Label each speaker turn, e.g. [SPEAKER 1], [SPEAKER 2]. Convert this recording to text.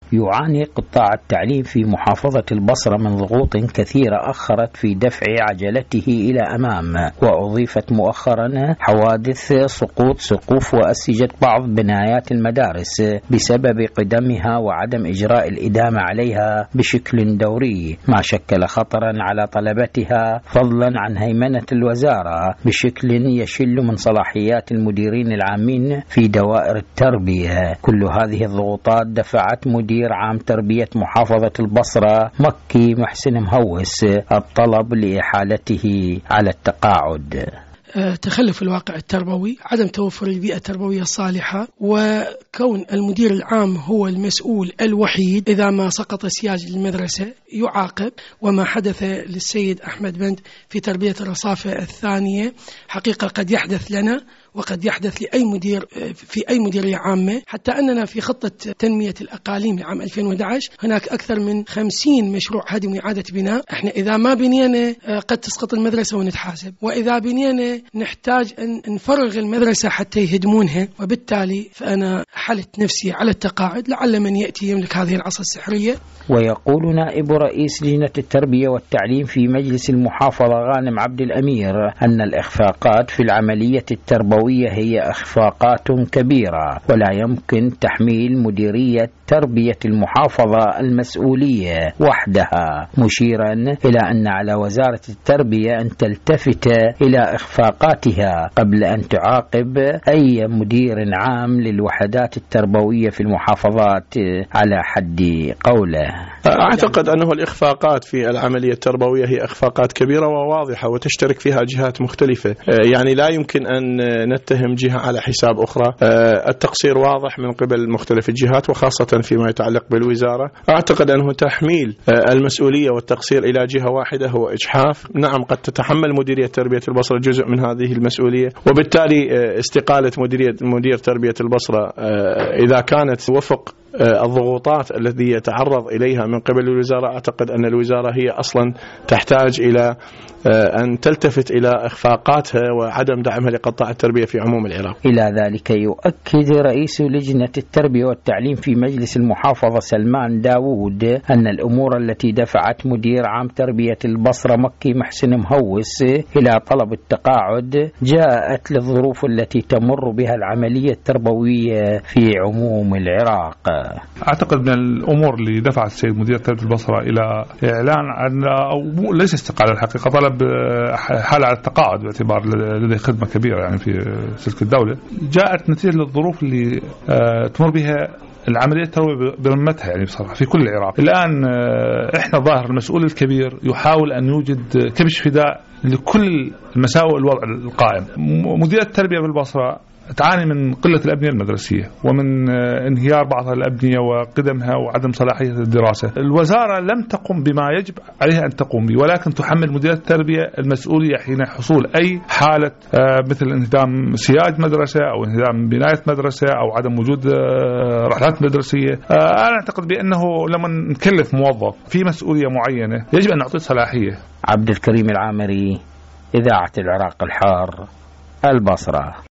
[SPEAKER 1] يعاني قطاع التعليم في محافظة البصرة من ضغوط كثيرة أخرت في دفع عجلته إلى أمام، وأضيفت مؤخرا حوادث سقوط سقوف وأسجة بعض بنايات المدارس بسبب قدمها وعدم إجراء الإدامة عليها بشكل دوري، ما شكل خطرا على طلبتها فضلا عن هيمنة الوزارة بشكل يشل من صلاحيات المديرين العامين في دوائر التربية. كل هذه الضغوطات دفعت مدير عام تربية محافظة البصرة مكي محسن مهوس الطلب لإحالته على التقاعد.
[SPEAKER 2] تخلف الواقع التربوي، عدم توفر البيئة التربوية الصالحة، وكون المدير العام هو المسؤول الوحيد إذا ما سقط سياج المدرسة يعاقب، وما حدث للسيد أحمد بند في تربية الرصافة الثانية حقيقة قد يحدث لنا وقد يحدث لأي مدير في أي مديرية عامة، حتى أننا في خطة تنمية الأقاليم لعام 2011 هناك أكثر من 50 مشروع هدم وإعادة بناء. احنا إذا ما بنينا قد تسقط المدرسة ونتحاسب، وإذا بنينا نحتاج أن نفرغ المدرسة حتى يهدمونها، وبالتالي فأنا حلت نفسي على التقاعد لعل من يأتي يملك هذه العصا السحرية.
[SPEAKER 1] ويقول نائب رئيس لجنة التربية والتعليم في مجلس المحافظة غانم عبد الأمير أن الإخفاقات في العملية التربوية هي إخفاقات كبيرة، ولا يمكن تحميل مديرية تربية المحافظة المسؤولية وحدها، مشيرا إلى أن على وزارة التربية أن تلتفت إلى إخفاقاتها قبل أن تعاقب أي مدير عام للوحدات التربوية في المحافظات على حد قوله.
[SPEAKER 3] أعتقد أنه الإخفاقات في العملية التربوية هي إخفاقات كبيرة وواضحة وتشترك فيها جهات مختلفة، يعني لا يمكن أن نتهم جهة على حساب أخرى. التقصير واضح من قبل مختلف الجهات وخاصة فيما يتعلق بالوزارة. أعتقد أنه تحميل المسؤولية والتقصير إلى جهة واحدة هو إجحاف. نعم قد تتحمل مديرية تربية البصرة جزء من هذه المسؤولية، وبالتالي استقالة مدير تربية البصرة إذا كانت وفق الضغوطات التي يتعرض إليها من قبل الوزارة، أعتقد أن الوزارة هي أصلا تحتاج إلى أن تلتفت إلى إخفاقاتها وعدم دعمها لقطاع التربية في عموم العراق.
[SPEAKER 1] إلى ذلك يؤكد رئيس لجنة التربية والتعليم في مجلس المحافظة سلمان داوود أن الأمور التي دفعت مدير عام تربية البصرة مكي محسن مهوس إلى طلب التقاعد جاءت للظروف التي تمر بها العملية التربوية في عموم العراق.
[SPEAKER 4] أعتقد من الأمور اللي دفعت السيد مدير تربية البصرة إلى إعلان عن أو ليس استقالة، الحقيقة طلب حالة على التقاعد باعتبار لديه خدمة كبيرة يعني في سلك الدولة، جاءت نتيجة للظروف اللي تمر بها العملية التربوية برمتها يعني بصراحة في كل العراق. الآن إحنا ظاهر المسؤول الكبير يحاول أن يوجد كبش فداء لكل مساوئ الوضع القائم. مدير التربية بالبصرة تعاني من قلة الأبنية المدرسية ومن انهيار بعض الأبنية وقدمها وعدم صلاحية الدراسة. الوزارة لم تقم بما يجب عليها أن تقوم به، ولكن تحمل مديرية التربية المسؤولية حين حصول أي حالة مثل انهدام سياج مدرسة أو انهدام بناية مدرسة أو عدم وجود رحلات مدرسية. أنا أعتقد بأنه لما نكلف موظف في مسؤولية معينة يجب أن نعطيه صلاحية.
[SPEAKER 1] عبد الكريم العامري، إذاعة العراق الحار، البصرة.